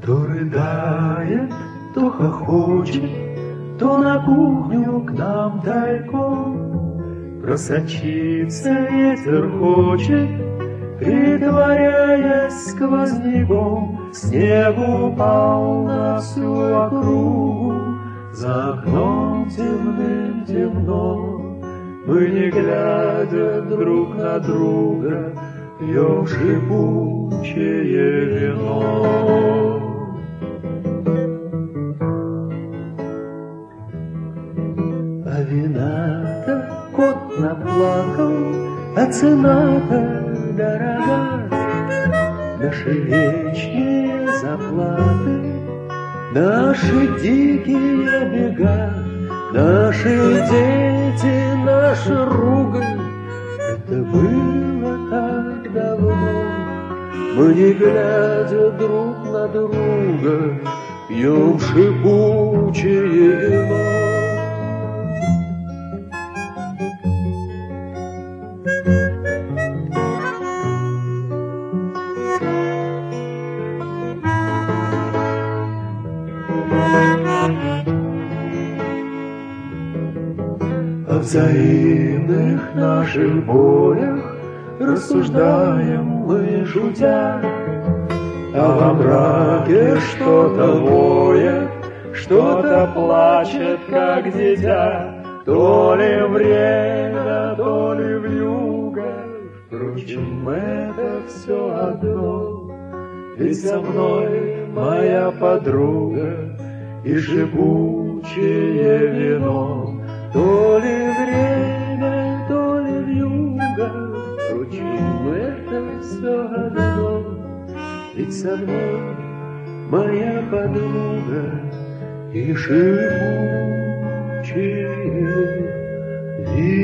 То рыдает, то хохочет, то на кухню к нам тайком просочиться ветер хочет, притворяясь сквозняком. Снег упал на всю округу, за окном темным темно. Мы, не глядя друг на друга, пьем шипучее вино. А вина-то кот наплакал, а цена-то дорога. Наши вечные заплаты, наши дикие бега, наши дети, наша ругань. Это было так давно. Мы, не глядя друг на друга, пьем шипучее вино. О взаимных наших болях рассуждаем мы, шутя, а во мраке что-то воет, что-то плачет, как дитя. То ли время, то ли вьюга, впрочем, это все одно. Ведь со мной моя подруга и шипучее вино. То ли время, то ли вьюга, впрочем, это все одно. Ведь со мной моя подруга и шипучее вино.